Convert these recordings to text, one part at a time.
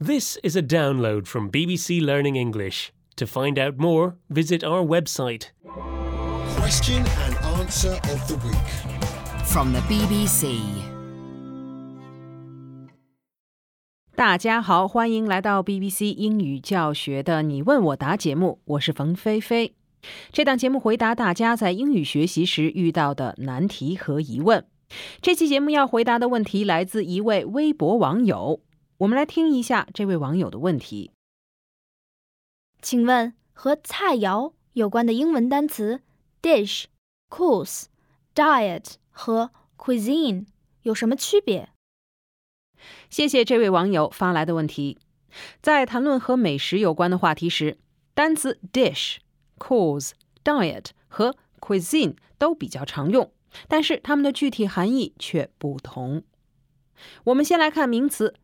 This is a download from BBC Learning English. To find out more, visit our website. Question and answer of the week. From the BBC. 大家好，欢迎来到 BBC 英语教学的你问我答节目，我是冯菲菲。这档节目回答大家在英语学习时遇到的难题和疑问。这期节目要回答的问题来自一位微博网友，我们来听一下这位网友的问题。 请问和菜肴有关的英文单词 dish, course, diet 和 cuisine 有什么区别？ 谢谢这位网友发来的问题。在谈论和美食有关的话题时，单词 dish、course、diet 和 cuisine 都比较常用，但是它们的具体含义却不同。我们先来看名词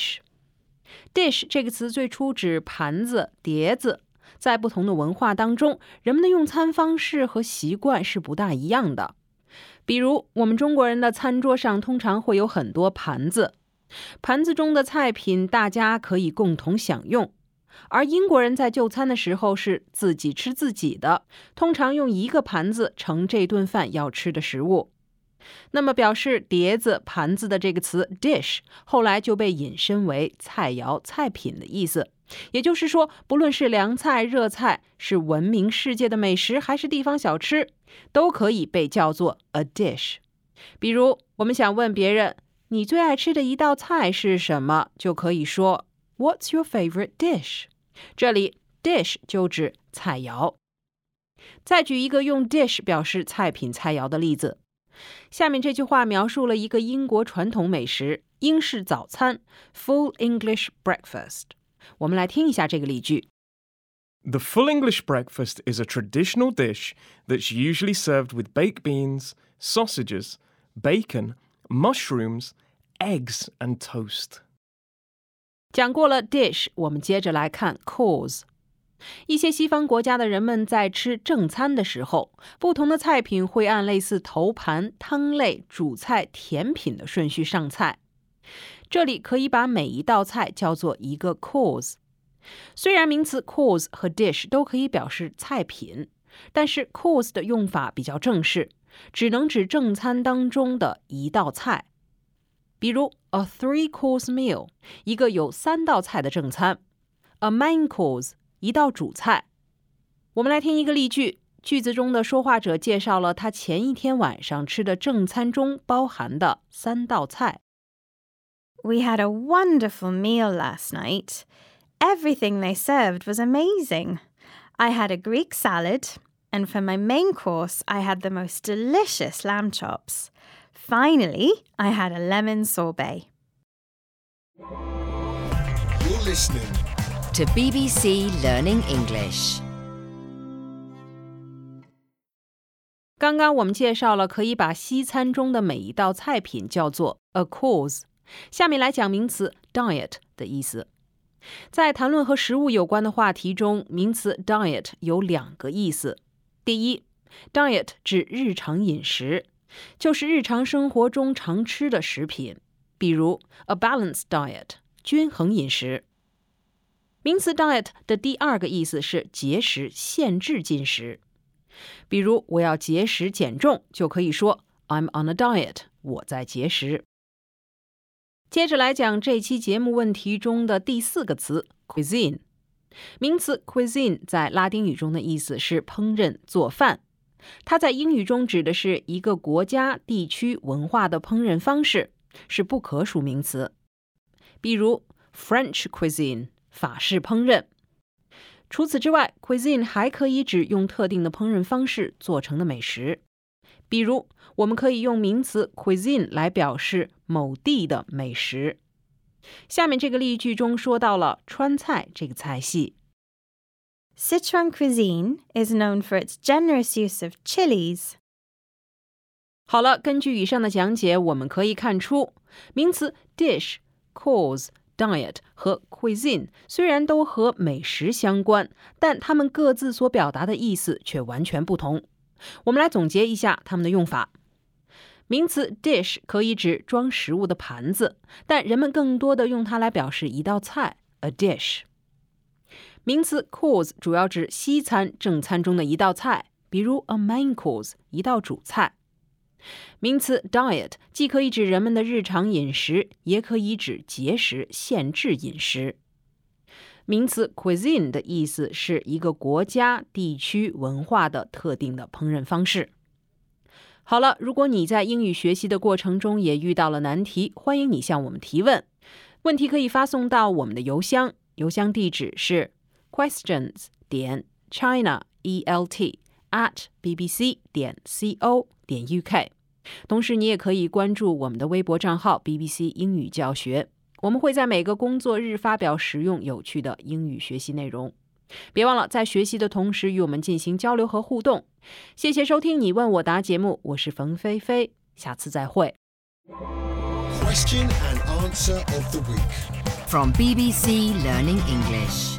dish。dish 这个词最初指盘子、碟子，在不同的文化当中，人们的用餐方式和习惯是不大一样的。比如我们中国人的餐桌上通常会有很多盘子，盘子中的菜品大家可以共同享用，而英国人在就餐的时候是自己吃自己的，通常用一个盘子盛这顿饭要吃的食物。那么表示碟子、盘子的这个词 dish 后来就被引申为菜肴、菜品的意思。也就是说，不论是凉菜、热菜，是闻名世界的美食还是地方小吃，都可以被叫做 a dish。 比如我们想问别人你最爱吃的一道菜是什么，就可以说 What's your favorite dish？ 这里 dish 就指菜肴。再举一个用 dish 表示菜品、菜肴的例子。下面这句话描述了一个英国传统美食，英式早餐 Full English Breakfast。 我们来听一下这个例句。 The full English breakfast is a traditional dish that's usually served with baked beans, sausages, bacon, mushrooms, eggs and toast. 讲过了 dish， 我们接着来看 course。 一些西方国家的人们在吃正餐的时候，不同的菜品会按类似头盘、汤类、主菜、甜品的顺序上菜。这里可以把每一道菜叫做一个 course。 虽然名词 course 和 dish 都可以表示菜品，但是 course 的用法比较正式，只能指正餐当中的一道菜。比如 a 3-course meal， 一个有3道菜的正餐。 a main course， 一道主菜。我们来听一个例句，句子中的说话者介绍了他前一天晚上吃的正餐中包含的3道菜。 We had a wonderful meal last night. Everything they served was amazing. I had a Greek salad, and for my main course, I had the most delicious lamb chops. Finally, I had a lemon sorbet. You're listening To BBC Learning English. 刚刚我们介绍了可以把西餐中的每一道菜品叫做 a course。 下面来讲名词 diet 的意思。在谈论和食物有关的话题中，名词 diet 有2个意思。第一， diet 指日常饮食，就是日常生活中常吃的食品，比如 a balanced diet 均衡饮食。名词 diet 的第2个意思是节食、限制进食。比如我要节食减重，就可以说 I'm on a diet， 我在节食。接着来讲这期节目问题中的第4个词 cuisine。 名词 cuisine 在拉丁语中的意思是烹饪、做饭，它在英语中指的是一个国家、地区、文化的烹饪方式，是不可数名词。比如 French cuisine， 法式烹饪。除此之外， cuisine 还可以指用特定的烹饪方式做成的美食。比如我们可以用名词 cuisine 来表示某地的美食。下面这个例句中说到了川菜这个菜系。 Sichuan cuisine is known for its generous use of chilies. 好了，根据以上的讲解，我们可以看出名词 dish、course、diet 和 cuisine 虽然都和美食相关，但它们各自所表达的意思却完全不同。我们来总结一下它们的用法。名词 dish 可以指装食物的盘子，但人们更多的用它来表示一道菜 a dish。名词 course 主要指西餐正餐中的一道菜，比如 a main course 一道主菜。名词 diet 既可以指人们的日常饮食，也可以指节食、限制饮食。名词 cuisine 的意思是一个国家、地区、文化的特定的烹饪方式。好了，如果你在英语学习的过程中也遇到了难题，欢迎你向我们提问。问题可以发送到我们的邮箱，邮箱地址是 questions.china@bbc.co.uk。同时你也可以关注我们的微博账号 BBC 英语教学，我们会在每个工作日发表实用有趣的英语学习内容。别忘了在学习的同时与我们进行交流和互动。谢谢收听你问我答节目，我是冯菲菲，下次再会。 Question and answer of the week. From BBC Learning English.